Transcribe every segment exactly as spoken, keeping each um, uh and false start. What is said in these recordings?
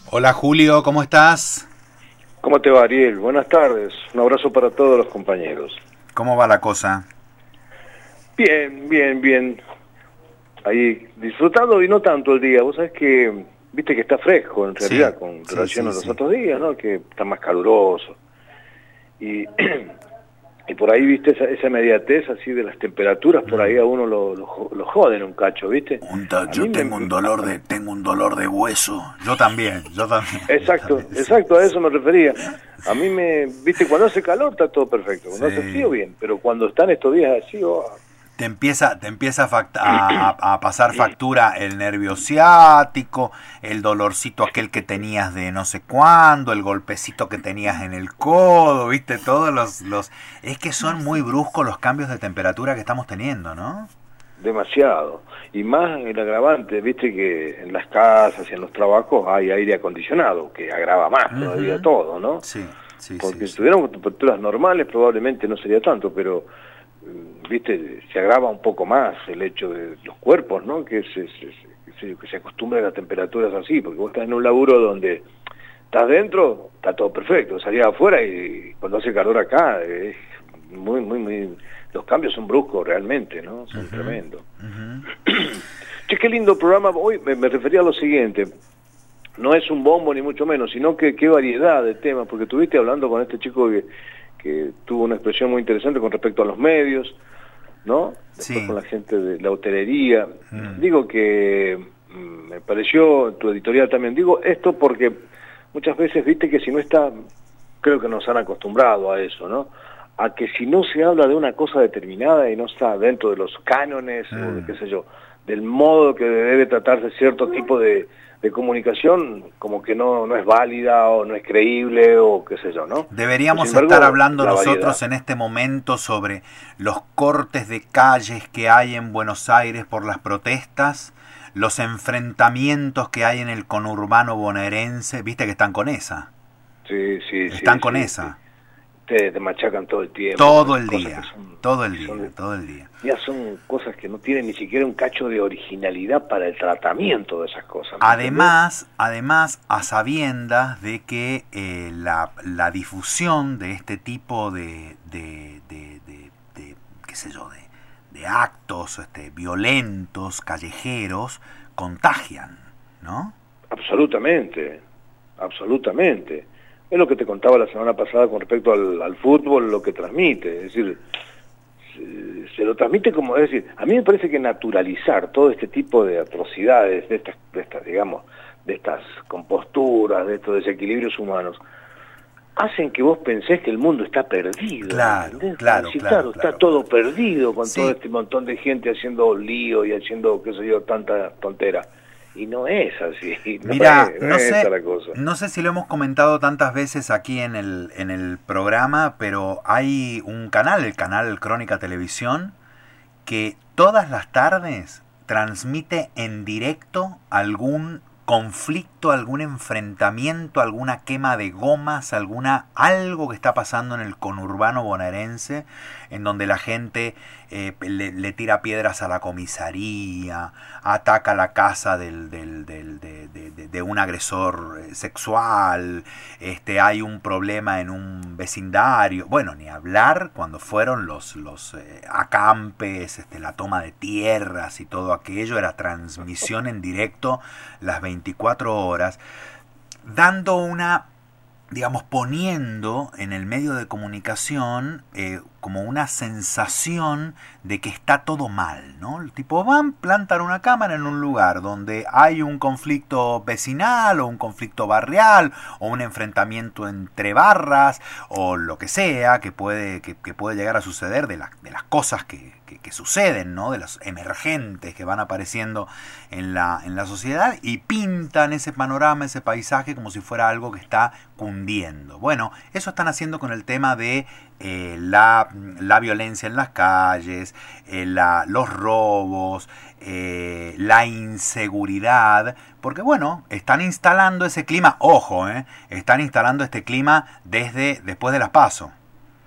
Hola Julio, ¿cómo estás? ¿Cómo te va, Ariel? Buenas tardes. Un abrazo para todos los compañeros. ¿Cómo va la cosa? Bien, bien, bien. Ahí disfrutando y no tanto el día. Vos sabés que, viste que está fresco en realidad Sí, con sí, relación sí, a los sí. otros días, ¿no? Que está más caluroso. Y, y por ahí, viste, esa, esa inmediatez así de las temperaturas, por ahí Mm. a uno lo, lo, lo joden un cacho, ¿viste? Un ta- A mí yo me... tengo un dolor de tengo un dolor de hueso. Yo también, yo también, yo Exacto, también. Sí, exacto, a sí. eso me refería. A mí me, viste, cuando hace calor está todo perfecto, cuando hace frío Sí. bien, pero cuando están estos días así, oh, Te empieza, te empieza a, fact- a- a- a pasar factura el nervio ciático, el dolorcito aquel que tenías de no sé cuándo, el golpecito que tenías en el codo, viste, todos los, los... Es que son muy bruscos los cambios de temperatura que estamos teniendo, ¿no? demasiado. Y más el agravante, viste que en las casas y en los trabajos hay aire acondicionado, que agrava más todavía Ujú. todo, ¿no? Sí, sí, sí, Porque si sí. tuviéramos temperaturas normales probablemente no sería tanto, pero, mm, viste, se agrava un poco más el hecho de los cuerpos, ¿no? Que se, se, se, que se acostumbren a temperaturas así, porque vos estás en un laburo donde estás dentro, está todo perfecto, salís afuera y cuando hace calor acá, es muy, muy, muy... Los cambios son bruscos realmente, ¿no? Son Ujú, tremendos. ujú. Che, qué lindo programa. Hoy me, me refería a lo siguiente. No es un bombo ni mucho menos, sino que qué variedad de temas, porque estuviste hablando con este chico que, que tuvo una expresión muy interesante con respecto a los medios, ¿no? Después Sí. con la gente de la hotelería. Mm. Digo que mm, me pareció, tu editorial también, digo esto porque muchas veces, viste que si no está, creo que nos han acostumbrado a eso, ¿no? A que si no se habla de una cosa determinada y no está dentro de los cánones o de Mm. qué sé yo, del modo que debe tratarse cierto tipo de, de comunicación, como que no, no es válida o no es creíble o qué sé yo, ¿no? Pero Deberíamos sin estar embargo, hablando la variedad. nosotros en este momento sobre los cortes de calles que hay en Buenos Aires por las protestas, los enfrentamientos que hay en el conurbano bonaerense, viste que están con esa, Sí, sí, están sí, con sí, sí. esa, Te, te machacan todo el tiempo con todo esas el cosas que día, son, todo el que son día, todo el día. ya son cosas que no tienen ni siquiera un cacho de originalidad para el tratamiento de esas cosas, ¿me entendés? Además, además, a sabiendas de que eh, la, la difusión de este tipo de, de, de, de, de qué sé yo, de, de actos este, violentos, callejeros, contagian, ¿no? Absolutamente, absolutamente. Es lo que te contaba la semana pasada con respecto al, al fútbol, lo que transmite, es decir, se, se lo transmite como, es decir, a mí me parece que naturalizar todo este tipo de atrocidades, de estas, de estas, digamos, de estas composturas, de estos desequilibrios humanos, hacen que vos pensés que el mundo está perdido, ¿me Claro, entendés? Como claro, decir, claro, claro, está claro, todo claro. perdido con todo Sí, este montón de gente haciendo lío y haciendo, qué sé yo, tanta tontera. Y no es así, no mira, es, no no es esa sé, la cosa. no sé si lo hemos comentado tantas veces aquí en el, en el programa, pero hay un canal, el canal Crónica Televisión, que todas las tardes transmite en directo algún conflicto, algún enfrentamiento, alguna quema de gomas, alguna algo que está pasando en el conurbano bonaerense, en donde la gente eh, le, le tira piedras a la comisaría, ataca la casa del, del, del, de, de, de, de un agresor sexual, este, hay un problema en un vecindario, bueno, ni hablar cuando fueron los, los eh, acampes, este, la toma de tierras y todo aquello, era transmisión en directo las veinticuatro horas, dando una, digamos, poniendo en el medio de comunicación eh, como una sensación de que está todo mal, ¿no? El tipo van, plantan una cámara en un lugar donde hay un conflicto vecinal o un conflicto barrial o un enfrentamiento entre barras o lo que sea que puede, que, que puede llegar a suceder de, la, de las cosas que, que, que suceden, ¿no? De los emergentes que van apareciendo en la, en la sociedad y pintan ese panorama, ese paisaje como si fuera algo que está cundiendo. Bueno, eso están haciendo con el tema de eh, la, la violencia en las calles, eh, la, los robos, eh, la inseguridad, porque bueno, están instalando ese clima, ojo, eh, están instalando este clima desde después de las PASO.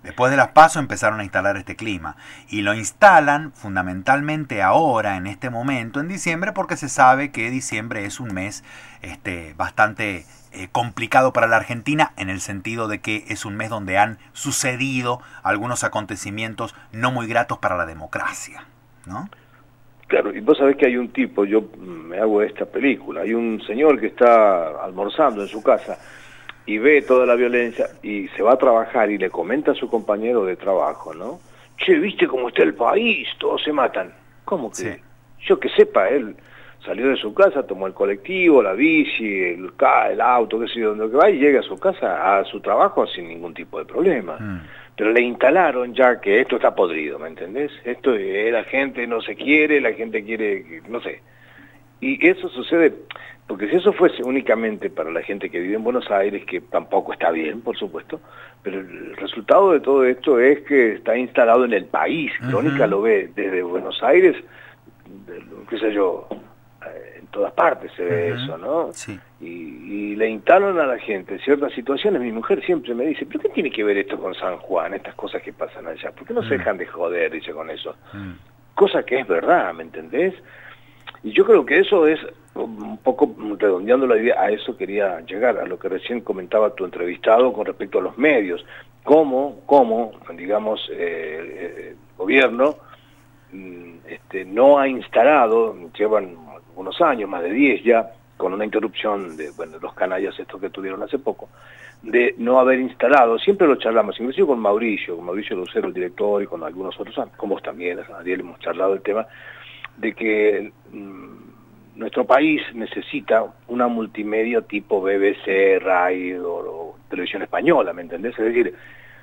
Después de las PASO empezaron a instalar este clima. Y lo instalan fundamentalmente ahora, en este momento, en diciembre, porque se sabe que diciembre es un mes este, bastante eh, complicado para la Argentina, en el sentido de que es un mes donde han sucedido algunos acontecimientos no muy gratos para la democracia, ¿no? Claro, y vos sabés que hay un tipo, yo me hago esta película, hay un señor que está almorzando en su casa y ve toda la violencia y se va a trabajar y le comenta a su compañero de trabajo, ¿no? Che, ¿viste cómo está el país? Todos se matan. ¿Cómo que? Sí. Yo que sepa, él salió de su casa, tomó el colectivo, la bici, el, el auto, qué sé yo, donde va, y llega a su casa, a su trabajo sin ningún tipo de problema. Mm. Pero le instalaron ya que esto está podrido, ¿me entendés? Esto es, la gente no se quiere, la gente quiere, no sé. Y eso sucede, porque si eso fuese únicamente para la gente que vive en Buenos Aires, que tampoco está bien, por supuesto, pero el resultado de todo esto es que está instalado en el país. Uh-huh. Crónica lo ve desde Buenos Aires, qué sé yo, en todas partes se ve uh-huh. eso, ¿no? Sí. Y, y le instalan a la gente ciertas situaciones. Mi mujer siempre me dice, ¿pero qué tiene que ver esto con San Juan, estas cosas que pasan allá? ¿Por qué no uh-huh. se dejan de joder, dice, con eso? Uh-huh. Cosa que es verdad, ¿me entendés? Y yo creo que eso es, un poco redondeando la idea, a eso quería llegar, a lo que recién comentaba tu entrevistado con respecto a los medios. Cómo, cómo digamos, eh, el gobierno este, no ha instalado, llevan unos años, más de diez ya, con una interrupción de bueno, los canallas estos que tuvieron hace poco, de no haber instalado, siempre lo charlamos, inclusive con Mauricio, con Mauricio Lucero, el director, y con algunos otros, con vos también, Ariel, hemos charlado el tema, de que mmm, nuestro país necesita una multimedia tipo B B C, RAI o, o televisión española, ¿me entendés? Es decir,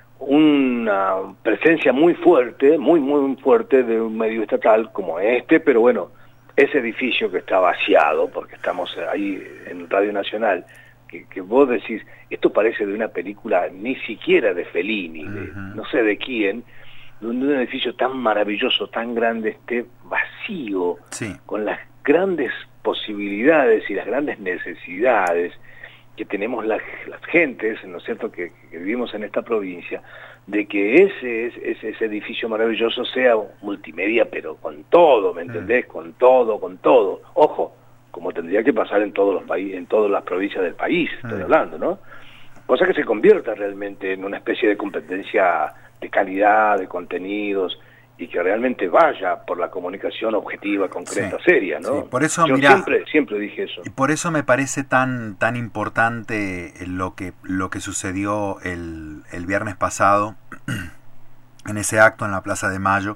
una presencia muy fuerte, muy muy fuerte de un medio estatal como este, pero bueno, ese edificio que está vaciado, porque estamos ahí en Radio Nacional, que, que vos decís, esto parece de una película ni siquiera de Fellini, de, uh-huh. no sé de quién, donde un edificio tan maravilloso, tan grande, esté vacío, sí. con las grandes posibilidades y las grandes necesidades que tenemos las, las gentes, ¿no es cierto?, que, que vivimos en esta provincia, de que ese, ese, ese edificio maravilloso sea multimedia, pero con todo, ¿me entendés? Mm. Con todo, con todo. Ojo, como tendría que pasar en todos los países, en todas las provincias del país, estoy mm. hablando, ¿no? Cosa que se convierta realmente en una especie de competencia de calidad, de contenidos, y que realmente vaya por la comunicación objetiva, concreta, sí, seria, ¿no? Sí. Por eso, Yo mirá, siempre, siempre dije eso. Y por eso me parece tan tan importante lo que lo que sucedió el, el viernes pasado en ese acto en la Plaza de Mayo,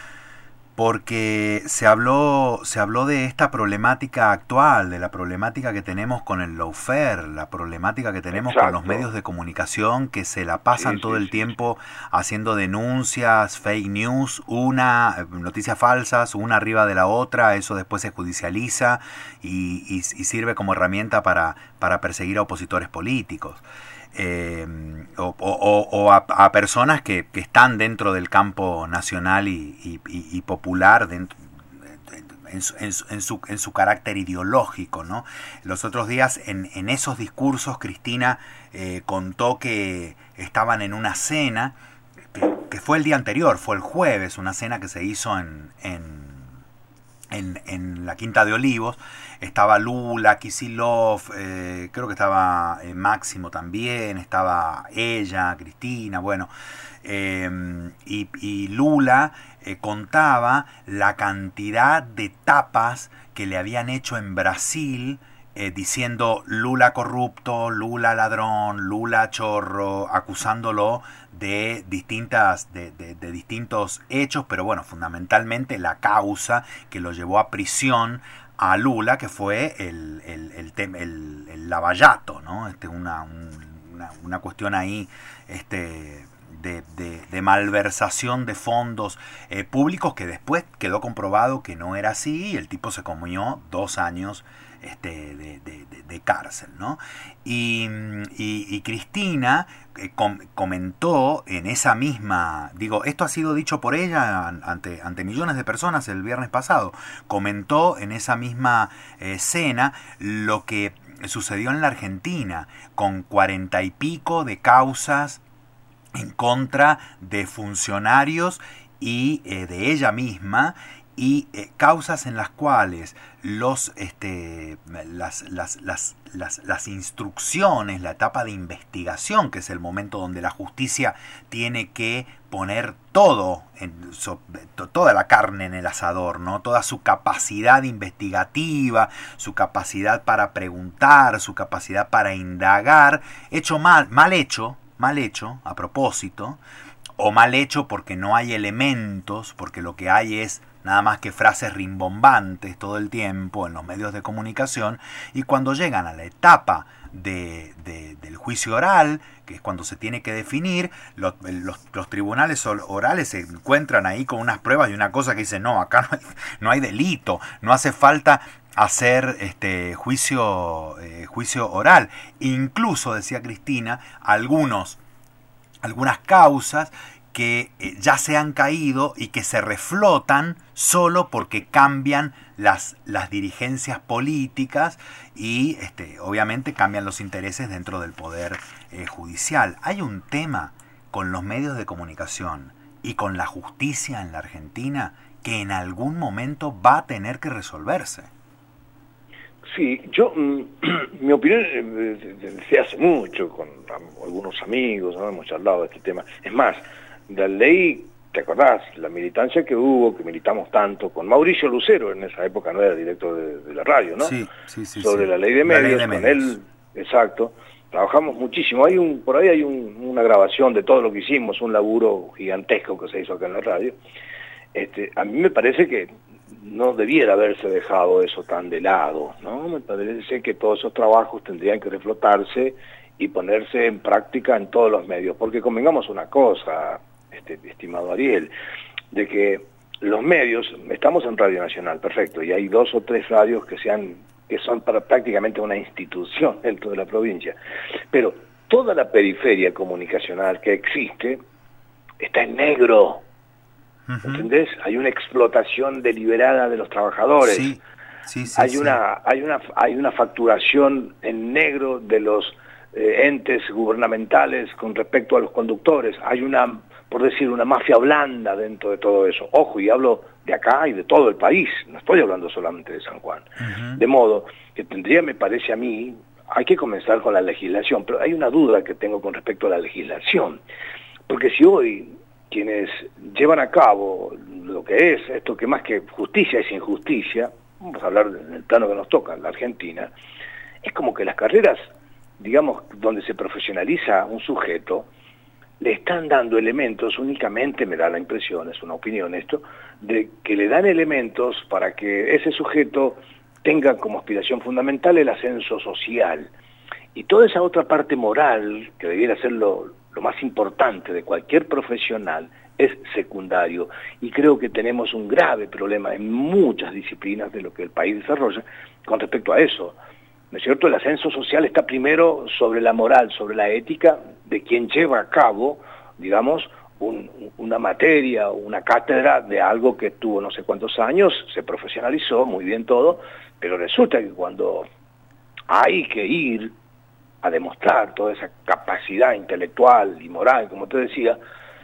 porque se habló se habló de esta problemática actual, de la problemática que tenemos con el lawfare, la problemática que tenemos Exacto. con los medios de comunicación que se la pasan sí, todo sí, el sí, tiempo sí. haciendo denuncias, fake news, una noticias falsas, una arriba de la otra, eso después se judicializa y, y, y sirve como herramienta para, para perseguir a opositores políticos. Eh, o, o, o a, a personas que, que están dentro del campo nacional y, y, y popular dentro, en, su, en, su, en, su, en su carácter ideológico, ¿no? Los otros días en, en esos discursos Cristina eh, contó que estaban en una cena que, que fue el día anterior, fue el jueves, una cena que se hizo en, en En, en la Quinta de Olivos. Estaba Lula, Kicillof, eh, creo que estaba eh, Máximo también, estaba ella, Cristina, bueno, eh, y, y Lula eh, contaba la cantidad de tapas que le habían hecho en Brasil, eh, diciendo Lula corrupto, Lula ladrón, Lula chorro, acusándolo de distintas de, de, de distintos hechos, pero bueno, fundamentalmente la causa que lo llevó a prisión a Lula, que fue el el el, el, el, el lavallato, ¿no? Este una, una una cuestión ahí este de, de, de malversación de fondos eh, públicos, que después quedó comprobado que no era así y el tipo se comió dos años Este, de, de, de, de cárcel, ¿no? Y, y, y Cristina eh, com, comentó en esa misma, digo, esto ha sido dicho por ella ante, ante millones de personas el viernes pasado, comentó en esa misma eh, cena lo que sucedió en la Argentina, con cuarenta y pico de causas en contra de funcionarios y eh, de ella misma, y eh, causas en las cuales los este las, las, las, las, las instrucciones, la etapa de investigación, que es el momento donde la justicia tiene que poner todo, en, so, to, toda la carne en el asador, ¿no? Toda su capacidad investigativa, su capacidad para preguntar, su capacidad para indagar, hecho mal, mal hecho, mal hecho, a propósito, o mal hecho porque no hay elementos, porque lo que hay es nada más que frases rimbombantes todo el tiempo en los medios de comunicación, y cuando llegan a la etapa de, de, del juicio oral, que es cuando se tiene que definir, los, los, los tribunales orales se encuentran ahí con unas pruebas y una cosa que dice, no, acá no hay, no hay delito, no hace falta hacer este juicio, eh, juicio oral. Incluso, decía Cristina, algunos, algunas causas que eh, ya se han caído y que se reflotan solo porque cambian las, las dirigencias políticas y este, obviamente cambian los intereses dentro del poder eh, judicial. Hay un tema con los medios de comunicación y con la justicia en la Argentina que en algún momento va a tener que resolverse. Sí, yo, mi opinión, desde hace mucho, con algunos amigos, ¿no? Hemos charlado de este tema. Es más, la ley, ¿te acordás? La militancia que hubo, que militamos tanto, con Mauricio Lucero, en esa época no era director de, de la radio, ¿no? Sí, sí, sí. Sobre sí. la ley de medios, ley de con medios. él, exacto. Trabajamos muchísimo. Hay un, por ahí hay un, una grabación de todo lo que hicimos, un laburo gigantesco que se hizo acá en la radio. Este, a mí me parece que no debiera haberse dejado eso tan de lado, ¿no? Me parece que todos esos trabajos tendrían que reflotarse y ponerse en práctica en todos los medios, porque convengamos una cosa, este, estimado Ariel, de que los medios, estamos en Radio Nacional, perfecto, y hay dos o tres radios que sean, que son para prácticamente una institución dentro de la provincia, pero toda la periferia comunicacional que existe está en negro. ¿Entendés? Hay una explotación deliberada de los trabajadores. Sí, sí, sí, hay sí. una, hay una, hay una facturación en negro de los eh, entes gubernamentales con respecto a los conductores. Hay una, por decir, una mafia blanda dentro de todo eso. Ojo, y hablo de acá y de todo el país. No estoy hablando solamente de San Juan. Uh-huh. De modo que tendría, me parece a mí, hay que comenzar con la legislación. Pero hay una duda que tengo con respecto a la legislación. Porque si hoy quienes llevan a cabo lo que es esto, que más que justicia es injusticia, vamos a hablar en el plano que nos toca, la Argentina, es como que las carreras, digamos, donde se profesionaliza un sujeto, le están dando elementos únicamente, me da la impresión, es una opinión esto, de que le dan elementos para que ese sujeto tenga como aspiración fundamental el ascenso social. Y toda esa otra parte moral, que debiera ser lo, lo más importante de cualquier profesional, es secundario. Y creo que tenemos un grave problema en muchas disciplinas de lo que el país desarrolla con respecto a eso. ¿No es cierto? El ascenso social está primero sobre la moral, sobre la ética de quien lleva a cabo, digamos, un, una materia, una cátedra de algo que tuvo no sé cuántos años, se profesionalizó, muy bien todo, pero resulta que cuando hay que ir a demostrar toda esa capacidad intelectual y moral, como te decía,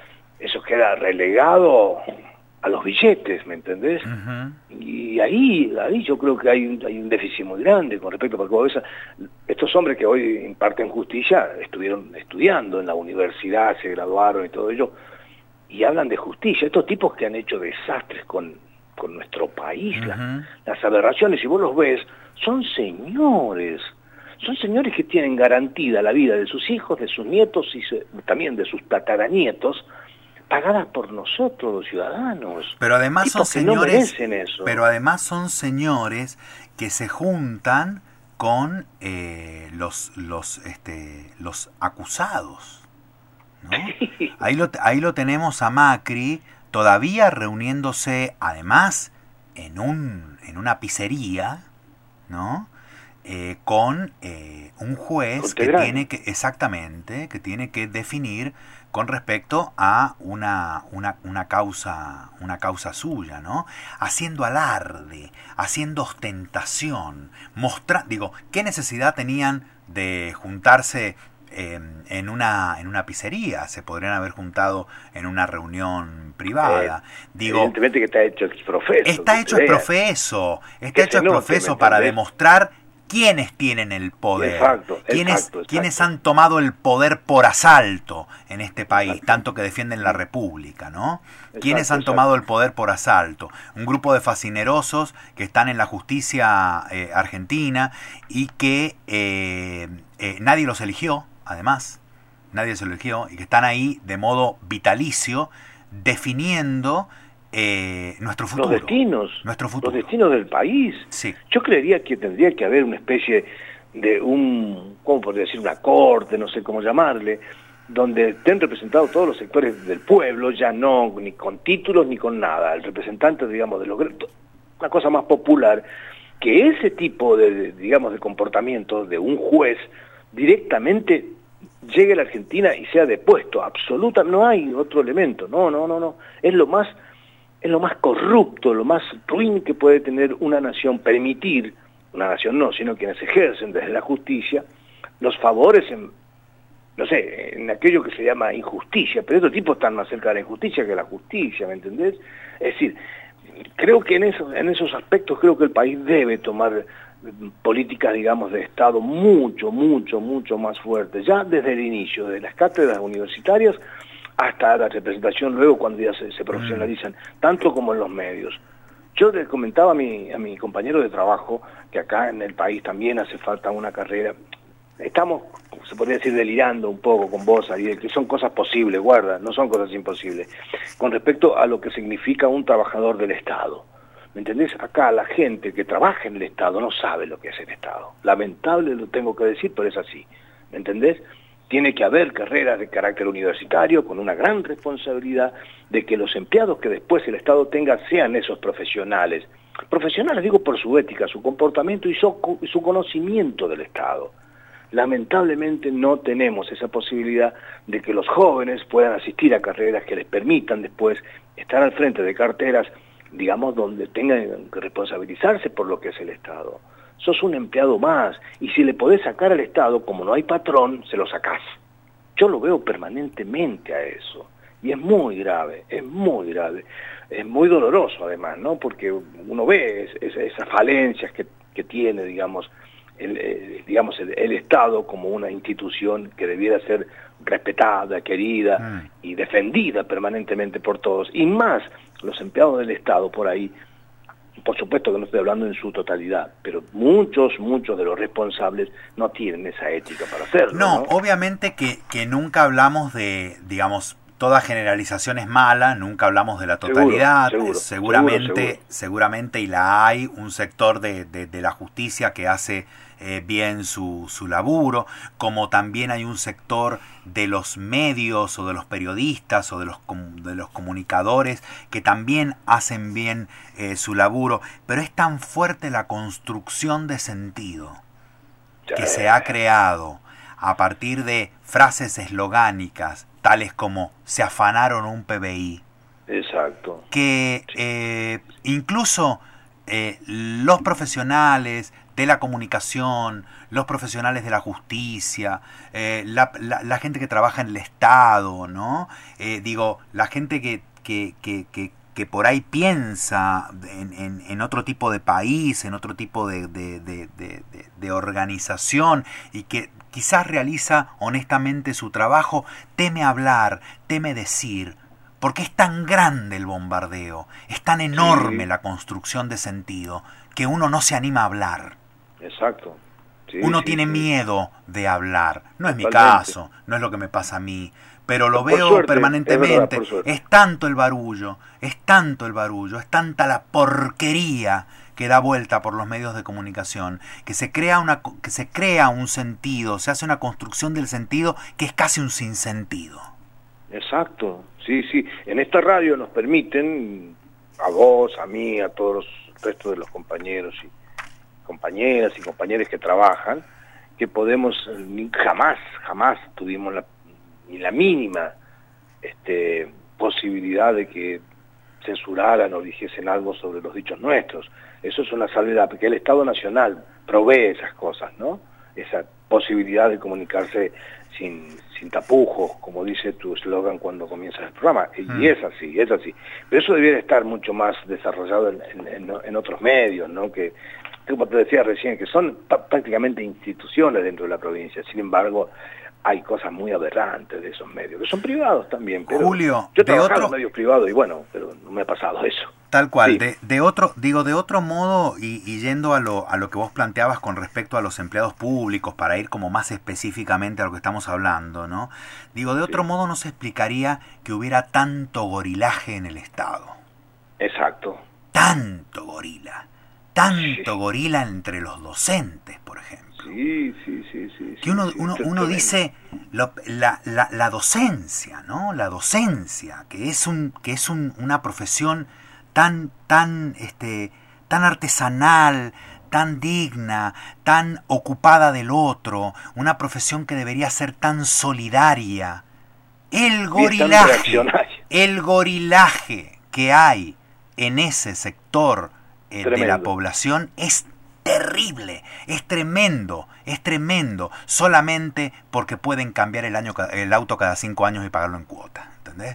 eso queda relegado a los billetes, ¿me entendés? Uh-huh. Y ahí, ahí yo creo que hay un, hay un déficit muy grande con respecto, porque vos ves, estos hombres que hoy imparten justicia estuvieron estudiando en la universidad, se graduaron y todo ello, y hablan de justicia. Estos tipos que han hecho desastres con, con nuestro país, uh-huh. las, las aberraciones, si vos los ves, son señores, son señores que tienen garantida la vida de sus hijos, de sus nietos y se, también de sus tataranietos, pagadas por nosotros los ciudadanos. Pero además son señores, no eso. Pero además son señores que se juntan con eh, los los este los acusados, ¿no? ahí lo ahí lo tenemos a Macri todavía reuniéndose, además en un en una pizzería, ¿no? Eh, con eh, un juez que tiene que exactamente que tiene que definir con respecto a una, una, una causa una causa suya, ¿no? Haciendo alarde, haciendo ostentación, mostrar, digo, ¿qué necesidad tenían de juntarse eh, en una en una pizzería, se podrían haber juntado en una reunión privada. Eh, Digo, evidentemente que está hecho ex profeso. Está hecho ex profeso, está hecho ex profeso para demostrar quiénes tienen el poder, exacto, quiénes, exacto, exacto. quiénes han tomado el poder por asalto en este país, exacto. tanto que defienden la República, ¿no? Exacto, quiénes han exacto. tomado el poder por asalto. Un grupo de fascinerosos que están en la justicia eh, argentina y que eh, eh, nadie los eligió, además, nadie los eligió, y que están ahí de modo vitalicio definiendo Eh, nuestro futuro. Los destinos, nuestro futuro. Los destinos del país. Sí. Yo creería que tendría que haber una especie de un, ¿cómo podría decir? Una corte, no sé cómo llamarle, donde estén representados todos los sectores del pueblo, ya no ni con títulos ni con nada, el representante, digamos, de los, una cosa más popular, que ese tipo de, digamos, de comportamiento de un juez directamente llegue a la Argentina y sea depuesto. Absoluta, no hay otro elemento. No, no, no, no. Es lo más es lo más corrupto, lo más ruin que puede tener una nación, permitir, una nación no, sino quienes ejercen desde la justicia, los favores en, no sé, en aquello que se llama injusticia, pero estos tipos están más cerca de la injusticia que de la justicia, ¿me entendés? Es decir, creo que en esos, en esos aspectos creo que el país debe tomar políticas, digamos, de Estado mucho, mucho, mucho más fuertes, ya desde el inicio, de las cátedras universitarias hasta la representación luego cuando ya se, se profesionalizan, tanto como en los medios. Yo les comentaba a mi, a mi compañero de trabajo que acá en el país también hace falta una carrera. Estamos, se podría decir, delirando un poco con vos, Ariel, que son cosas posibles, guarda, no son cosas imposibles, con respecto a lo que significa un trabajador del Estado. ¿Me entendés? Acá la gente que trabaja en el Estado no sabe lo que es el Estado. Lamentable lo tengo que decir, pero es así. ¿Me entendés? Tiene que haber carreras de carácter universitario con una gran responsabilidad de que los empleados que después el Estado tenga sean esos profesionales. Profesionales, digo, por su ética, su comportamiento y su, su conocimiento del Estado. Lamentablemente no tenemos esa posibilidad de que los jóvenes puedan asistir a carreras que les permitan después estar al frente de carteras, digamos, donde tengan que responsabilizarse por lo que es el Estado. Sos un empleado más, y si le podés sacar al Estado, como no hay patrón, se lo sacás. Yo lo veo permanentemente a eso, y es muy grave, es muy grave, es muy doloroso además, ¿no? Porque uno ve es, es, esas falencias que, que tiene, digamos, el, eh, digamos el, el Estado como una institución que debiera ser respetada, querida mm. y defendida permanentemente por todos, y más los empleados del Estado por ahí. Por supuesto que no estoy hablando en su totalidad, pero muchos, muchos de los responsables no tienen esa ética para hacerlo. No, ¿no? Obviamente que, que nunca hablamos de, digamos, toda generalización es mala, nunca hablamos de la totalidad, seguro, seguro, seguramente, seguro, seguro. seguramente, y la hay, un sector de, de, de la justicia que hace eh, bien su, su laburo, como también hay un sector de los medios o de los periodistas o de los, de los comunicadores que también hacen bien eh, su laburo, pero es tan fuerte la construcción de sentido que se ha creado a partir de frases eslogánicas tales como se afanaron un P B I. Exacto. Que eh, incluso eh, los profesionales de la comunicación, los profesionales de la justicia, eh, la, la, la gente que trabaja en el Estado, ¿no? Eh, digo, la gente que, que, que, que, que por ahí piensa en, en, en otro tipo de país, en otro tipo de, de, de, de, de organización y que quizás realiza honestamente su trabajo, teme hablar, teme decir, porque es tan grande el bombardeo, es tan enorme sí. la construcción de sentido, que uno no se anima a hablar. Exacto. Sí, uno sí, tiene sí. miedo de hablar. No es mi Totalmente. caso, no es lo que me pasa a mí, pero lo Por veo suerte, permanentemente. es verdad, es tanto el barullo, es tanto el barullo, es tanta la porquería que da vuelta por los medios de comunicación, que se crea una que se crea un sentido, se hace una construcción del sentido que es casi un sinsentido. Exacto, sí, sí. En esta radio nos permiten, a vos, a mí, a todos los restos de los compañeros y compañeras y compañeros que trabajan, que podemos, jamás, jamás tuvimos la, ni la mínima este, posibilidad de que censuraran o dijesen algo sobre los dichos nuestros. Eso es una salvedad, porque el Estado Nacional provee esas cosas, ¿no? esa posibilidad de comunicarse sin, sin tapujos, como dice tu eslogan cuando comienzas el programa, y mm. es así, es así. Pero eso debiera estar mucho más desarrollado en, en, en, en otros medios, ¿no? Que, como te decía recién, que son prácticamente instituciones dentro de la provincia. Sin embargo, hay cosas muy aberrantes de esos medios, que son privados también. Pero Julio, yo he trabajado otro... en medios privados y bueno, pero no me ha pasado eso. Tal cual, sí. de, de otro, digo, de otro modo, y, y yendo a lo, a lo que vos planteabas con respecto a los empleados públicos, para ir como más específicamente a lo que estamos hablando, ¿no? Digo, de otro sí. modo no se explicaría que hubiera tanto gorilaje en el Estado. Exacto. Tanto gorila. Tanto sí. gorila entre los docentes, por ejemplo. Sí, sí, sí, sí. Que uno, sí, uno, uno dice lo, la, la, la docencia, ¿no? La docencia, que es un, que es un, una profesión tan, tan, este, tan artesanal, tan digna, tan ocupada del otro, una profesión que debería ser tan solidaria. El gorilaje, el gorilaje que hay en ese sector eh, de la población es terrible, es tremendo, es tremendo, solamente porque pueden cambiar el año el auto cada cinco años y pagarlo en cuota, ¿entendés?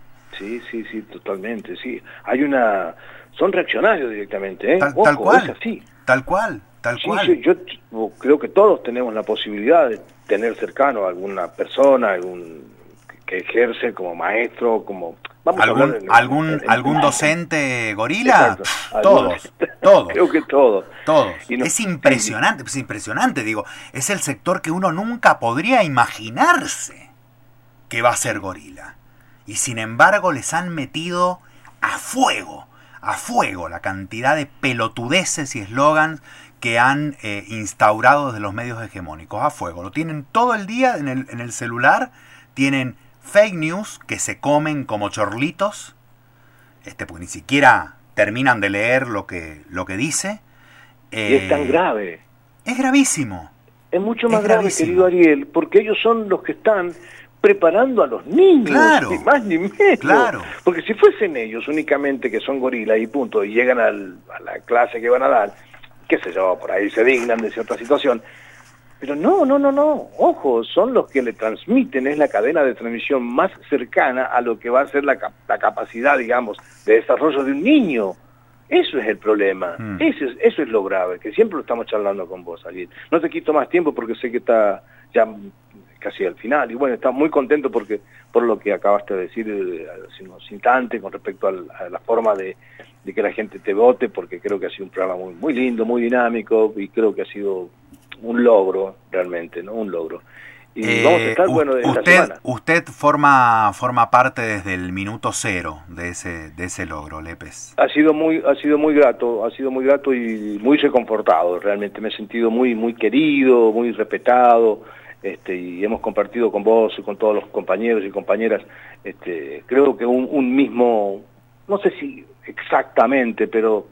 Sí, sí, sí, totalmente, sí. Hay una... Son reaccionarios directamente, ¿eh? Tal, Ojo, tal cual, es así. Tal cual, tal sí, cual. Sí, yo creo que todos tenemos la posibilidad de tener cercano a alguna persona, algún que ejerce como maestro, como... Vamos ¿Algún, a hablar en, algún, en, en, algún en, docente gorila? Exacto, Todos, todos. Creo que todos. Todos. No, es impresionante, es impresionante, digo. Es el sector que uno nunca podría imaginarse que va a ser gorila. Y sin embargo les han metido a fuego, a fuego la cantidad de pelotudeces y eslogans que han eh, instaurado desde los medios hegemónicos. A fuego. Lo tienen todo el día en el, en el celular, tienen fake news que se comen como chorlitos, este, porque ni siquiera terminan de leer lo que, lo que dice. Eh, y es tan grave. Es gravísimo. Es mucho más es grave, gravísimo. querido Ariel, porque ellos son los que están preparando a los niños, claro, ni más ni menos. Claro. Porque si fuesen ellos únicamente que son gorilas y punto, y llegan al, a la clase que van a dar, qué sé yo, por ahí se dignan de cierta situación. Pero no, no, no, no, ojo, son los que le transmiten, es la cadena de transmisión más cercana a lo que va a ser la, la capacidad, digamos, de desarrollo de un niño. Eso es el problema, mm. eso, es, eso es lo grave, que siempre lo estamos charlando con vos, Ariel. No te quito más tiempo porque sé que está ya casi al final, y bueno, estás muy contento porque por lo que acabaste de decir eh, hace unos instantes con respecto al, a la forma de, de que la gente te vote, porque creo que ha sido un programa muy, muy lindo, muy dinámico, y creo que ha sido un logro, realmente, ¿no? Un logro. Y eh, vamos a estar, bueno, de esta usted, semana. Usted forma forma parte desde el minuto cero de ese de ese logro, Lépez. Ha sido muy ha sido muy grato, ha sido muy grato y muy reconfortado, realmente. Me he sentido muy muy querido, muy respetado, este, y hemos compartido con vos y con todos los compañeros y compañeras, este, creo que un, un mismo, no sé si exactamente, pero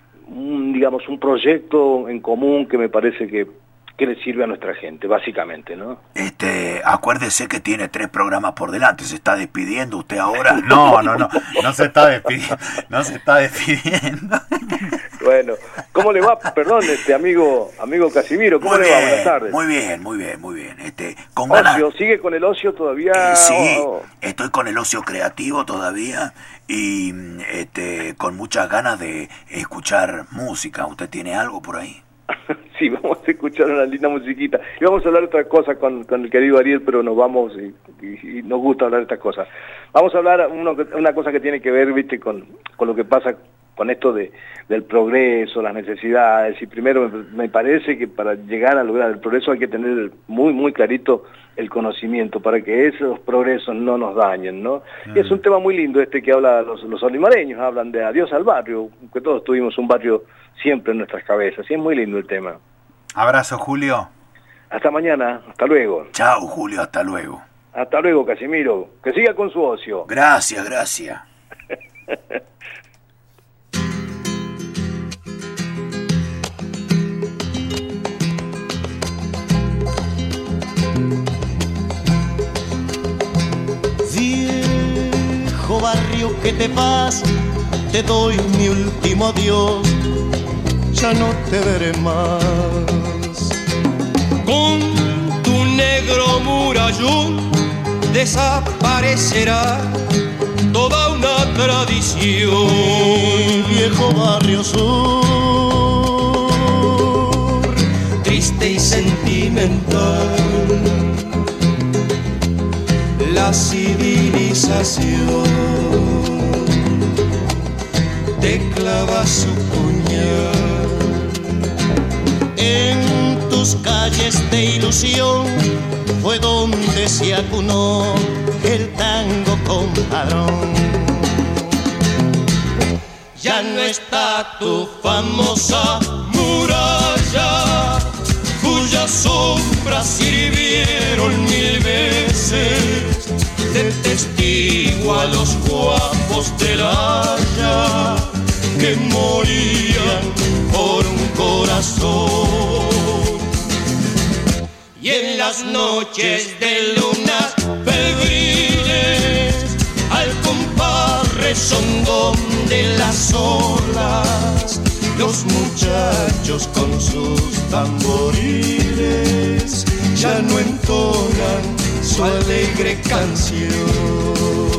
un, digamos, un proyecto en común que me parece que que le sirve a nuestra gente, básicamente, ¿no? Este, acuérdese que tiene tres programas por delante, ¿se está despidiendo usted ahora? No, no, no, no se está despidiendo, no se está despidiendo. Bueno, ¿cómo le va? Perdón, este amigo, amigo Casimiro, ¿cómo muy le bien, va? Buenas tardes. Muy bien, muy bien, muy bien. Este, con ganas... Ocio, ¿sigue con el ocio todavía? Eh, sí, oh. estoy con el ocio creativo todavía y este, con muchas ganas de escuchar música. ¿Usted tiene algo por ahí? Sí, vamos a escuchar una linda musiquita. Y vamos a hablar de otra cosa con, con el querido Ariel, pero nos vamos y, y, y nos gusta hablar de estas cosas. Vamos a hablar uno, una cosa que tiene que ver, viste, con, con lo que pasa con esto de del progreso, las necesidades. Y primero me, me parece que para llegar a lograr el progreso hay que tener muy, muy clarito el conocimiento para que esos progresos no nos dañen, ¿no? Mm. Y es un tema muy lindo este que habla, los, los olimareños hablan de adiós al barrio, que todos tuvimos un barrio siempre en nuestras cabezas, y es muy lindo el tema. Abrazo, Julio. Hasta mañana, hasta luego. Chao, Julio, hasta luego. Hasta luego, Casimiro. Que siga con su ocio. Gracias, gracias. Viejo barrio que te vas, te doy mi último adiós, ya no te veré más. Con tu negro murallón desaparecerá toda una tradición. Viejo barrio sur, triste y sentimental, la civilización te clava su puñal. en tus calles de ilusión fue donde se acunó el tango compadrón. Ya no está tu famosa muralla, cuyas sombras sirvieron mil veces de testigo a los guapos del Haya que morían por un corazón. Y en las noches de lunas febriles, al compás rezongón de las olas, los muchachos con sus tamboriles ya no entonan su alegre canción.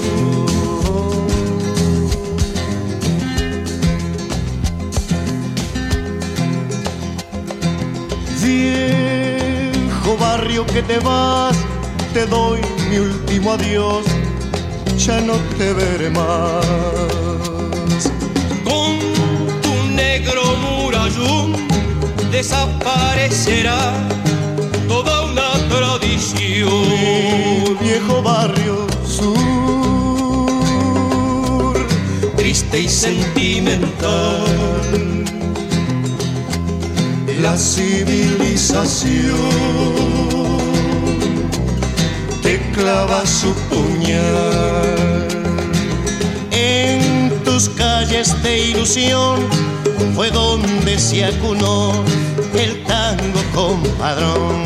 Viejo barrio que te vas, te doy mi último adiós, ya no te veré más. Con tu negro murallón desaparecerá toda una tradición. Viejo barrio sur, triste y sentimental, la civilización te clava su puñal. en tus calles de ilusión fue donde se acunó el tango compadrón.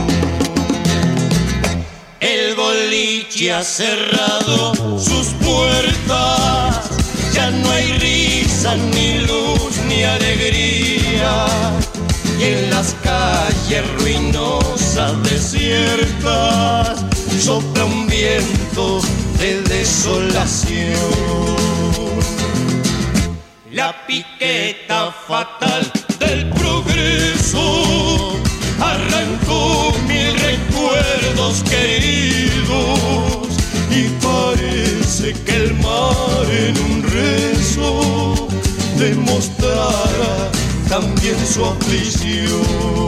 El boliche ha cerrado sus puertas, ya no hay risa, ni luz, ni alegría. Y en las calles ruinosas, desiertas, sopla un viento de desolación. La piqueta fatal del progreso arrancó mil recuerdos queridos, y parece que el mar en un rezo demostrará también su aflicción.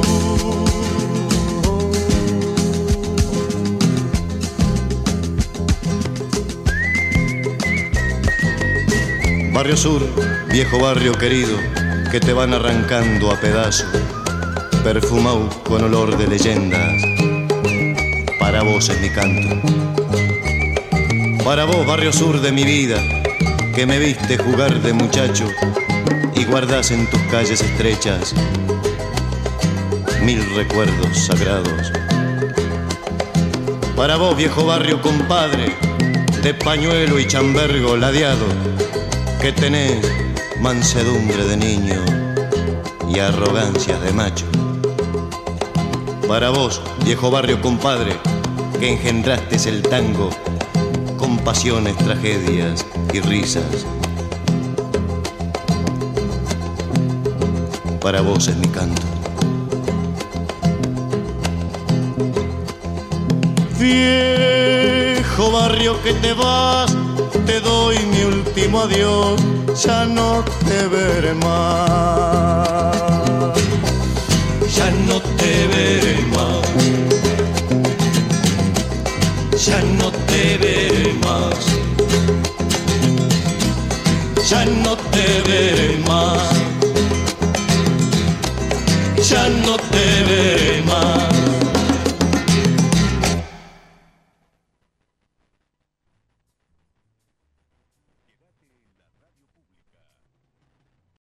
Barrio Sur, viejo barrio querido, que te van arrancando a pedazos, perfumado con olor de leyendas. Para vos es mi canto. Para vos, barrio sur de mi vida, que me viste jugar de muchacho y guardás en tus calles estrechas mil recuerdos sagrados. Para vos, viejo barrio compadre, de pañuelo y chambergo ladeado, que tenés mansedumbre de niño y arrogancias de macho. Para vos, viejo barrio compadre, que engendraste el tango con pasiones, tragedias y risas. Para vos es mi canto. Viejo barrio que te vas, te doy mi último adiós, ya no te veré más. Ya no te veré más, ya no te veré más, ya no te veré más.